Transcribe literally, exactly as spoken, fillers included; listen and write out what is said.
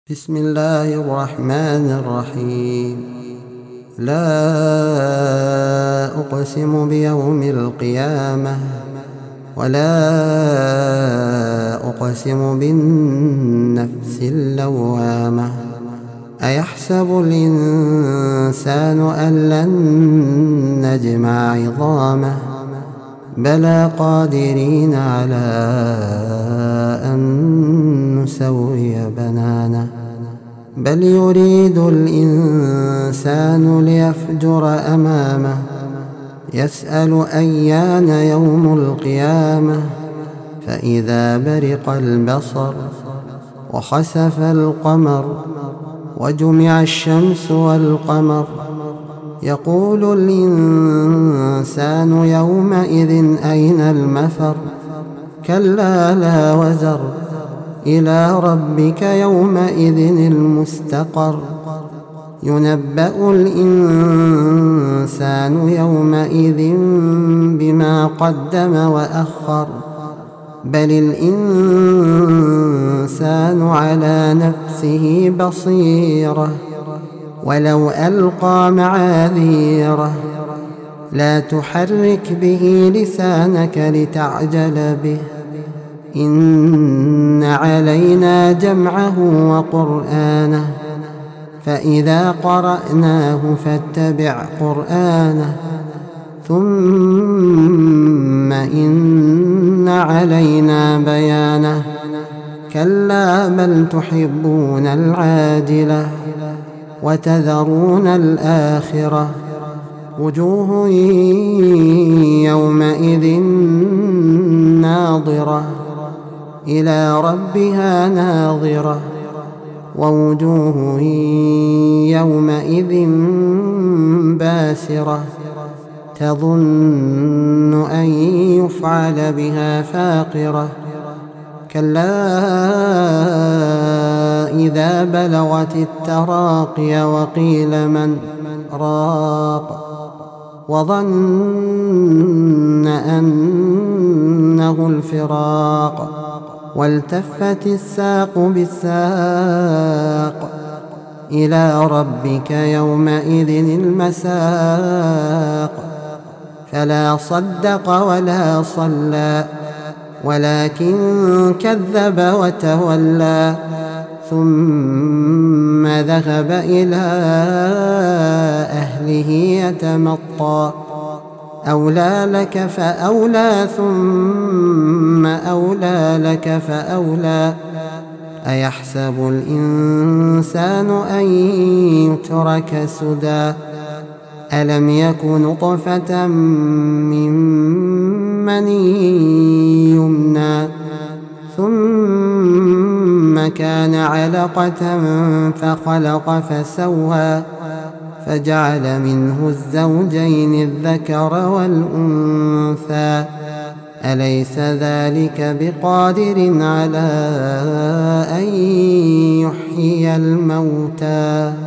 بسم الله الرحمن الرحيم. لا أقسم بيوم القيامة ولا أقسم بالنفس اللوامة. أيحسب الإنسان أن لن نجمع عظامه بلى قادرين على أن نسوي بنانه. بل يريد الإنسان ليفجر أمامه يسأل أيان يوم القيامة. فإذا برق البصر وخسف القمر وجمع الشمس والقمر يقول الإنسان يومئذ أين المفر. كلا لا وزر إلى ربك يومئذ المستقر. ينبأ الإنسان يومئذ بما قدم وأخر. بل الإنسان على نفسه بصيرة ولو ألقى معاذيره. لا تحرك به لسانك لتعجل به إن علينا جمعه وقرآنه. فإذا قرأناه فاتبع قرآنه ثم إن علينا بيانه. كلا بل تحبون العاجلة وتذرون الآخرة. وجوه يومئذ ناظرة إلى ربها ناظرة. ووجوه يومئذ باسرة تظن أن يفعل بها فاقرة. كلا إذا بلغت التراقي وقيل من راق وظن أنه الفراق والتفت الساق بالساق. إلى ربك يومئذ المساق. فلا صدق ولا صلى ولكن كذب وتولى ثم ذهب إلى أهله يتمطى. أولى لك فأولى ثم أولى لك فأولى. أيحسب الإنسان أن يترك سدى. ألم يك نطفة من مني يمنى ثم كان علقة فخلق فسوى فجعل منه الزوجين الذكر والأنثى. أليس ذلك بقادر على أن يحيي الموتى.